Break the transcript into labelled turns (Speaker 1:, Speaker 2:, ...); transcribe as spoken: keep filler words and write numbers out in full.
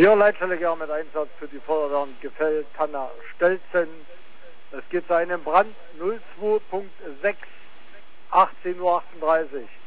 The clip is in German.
Speaker 1: Hier Leitstelle Gern mit Einsatz für die Feuerwehren Gefell, Tanna, Stelzen. Es geht zu einem Brand null zwei Punkt sechs, achtzehn Uhr achtunddreißig.